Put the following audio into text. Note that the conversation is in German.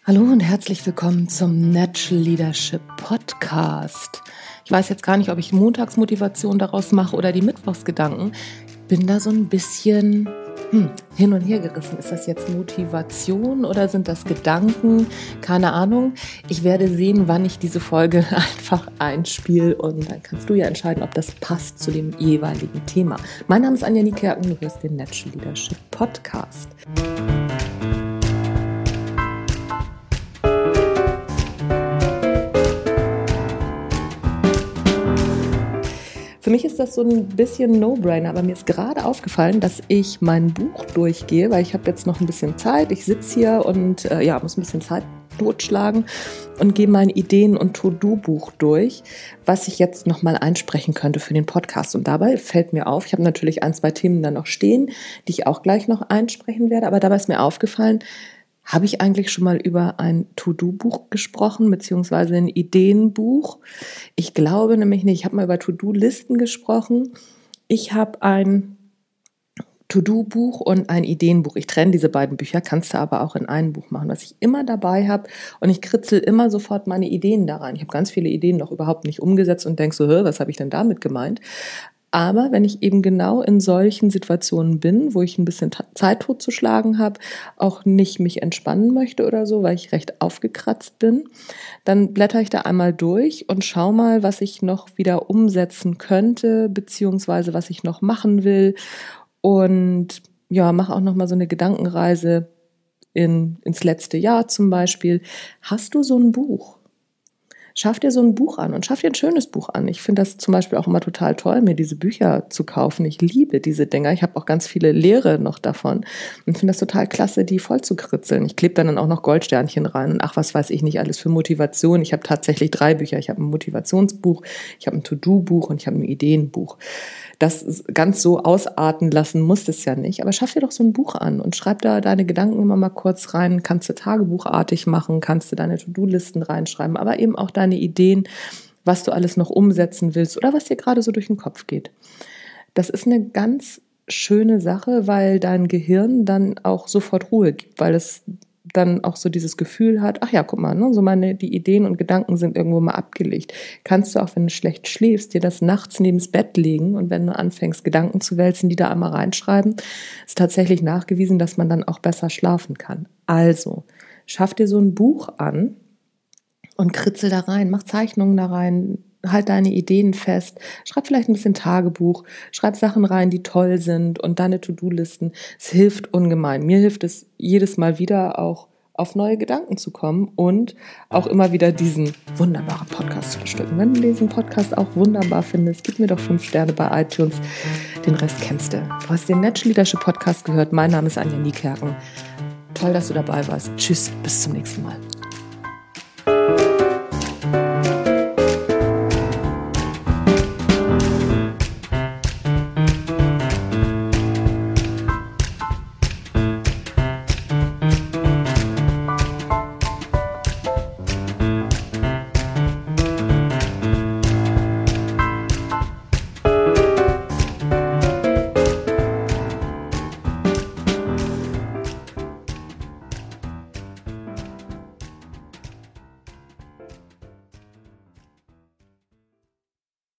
Hallo und herzlich willkommen zum Natural Leadership Podcast. Ich weiß jetzt gar nicht, ob ich Montagsmotivation daraus mache oder die Mittwochsgedanken. Bin da so ein bisschen hin und her gerissen. Ist das jetzt Motivation oder sind das Gedanken? Keine Ahnung. Ich werde sehen, wann ich diese Folge einfach einspiele und dann kannst du ja entscheiden, ob das passt zu dem jeweiligen Thema. Mein Name ist Anja Niekerken, du hörst den Natural Leadership Podcast. Für mich ist das so ein bisschen No-Brainer, aber mir ist gerade aufgefallen, dass ich mein Buch durchgehe, weil ich habe jetzt noch ein bisschen Zeit. Ich sitze hier und muss ein bisschen Zeit totschlagen und gehe mein Ideen- und To-Do-Buch durch, was ich jetzt nochmal einsprechen könnte für den Podcast. Und dabei fällt mir auf, ich habe natürlich 1-2 Themen dann noch stehen, die ich auch gleich noch einsprechen werde, aber dabei ist mir aufgefallen, habe ich eigentlich schon mal über ein To-Do-Buch gesprochen, beziehungsweise ein Ideenbuch? Ich glaube nämlich nicht. Ich habe mal über To-Do-Listen gesprochen. Ich habe ein To-Do-Buch und ein Ideenbuch. Ich trenne diese beiden Bücher, kannst du aber auch in ein Buch machen, was ich immer dabei habe. Und ich kritzel immer sofort meine Ideen da rein. Ich habe ganz viele Ideen noch überhaupt nicht umgesetzt und denke so, was habe ich denn damit gemeint? Aber wenn ich eben genau in solchen Situationen bin, wo ich ein bisschen Zeit totzuschlagen habe, auch nicht mich entspannen möchte oder so, weil ich recht aufgekratzt bin, dann blätter ich da einmal durch und schaue mal, was ich noch wieder umsetzen könnte, beziehungsweise was ich noch machen will. Und ja, mache auch noch mal so eine Gedankenreise ins letzte Jahr zum Beispiel. Hast du so ein Buch? Schaff dir so ein Buch an und schaff dir ein schönes Buch an. Ich finde das zum Beispiel auch immer total toll, mir diese Bücher zu kaufen. Ich liebe diese Dinger. Ich habe auch ganz viele Lehre noch davon und finde das total klasse, die voll zu kritzeln. Ich klebe dann auch noch Goldsternchen rein und was weiß ich nicht alles für Motivation. Ich habe tatsächlich 3 Bücher. Ich habe ein Motivationsbuch, ich habe ein To-Do-Buch und ich habe ein Ideenbuch. Das ganz so ausarten lassen musst es ja nicht. Aber schaff dir doch so ein Buch an und schreib da deine Gedanken immer mal kurz rein. Kannst du tagebuchartig machen, kannst du deine To-Do-Listen reinschreiben, aber eben auch deine Ideen, was du alles noch umsetzen willst oder was dir gerade so durch den Kopf geht. Das ist eine ganz schöne Sache, weil dein Gehirn dann auch sofort Ruhe gibt, weil es dann auch so dieses Gefühl hat, ach ja, guck mal, ne, so die Ideen und Gedanken sind irgendwo mal abgelegt. Kannst du auch, wenn du schlecht schläfst, dir das nachts neben das Bett legen und wenn du anfängst, Gedanken zu wälzen, die da einmal reinschreiben, ist tatsächlich nachgewiesen, dass man dann auch besser schlafen kann. Also, schaff dir so ein Buch an und kritzel da rein, mach Zeichnungen da rein, halt deine Ideen fest, schreib vielleicht ein bisschen Tagebuch, schreib Sachen rein, die toll sind und deine To-Do-Listen. Es hilft ungemein. Mir hilft es jedes Mal wieder auch auf neue Gedanken zu kommen und auch immer wieder diesen wunderbaren Podcast zu bestücken. Wenn du diesen Podcast auch wunderbar findest, gib mir doch 5 Sterne bei iTunes. Den Rest kennst du. Du hast den Natural Leadership Podcast gehört. Mein Name ist Anja Niekerken. Toll, dass du dabei warst. Tschüss, bis zum nächsten Mal.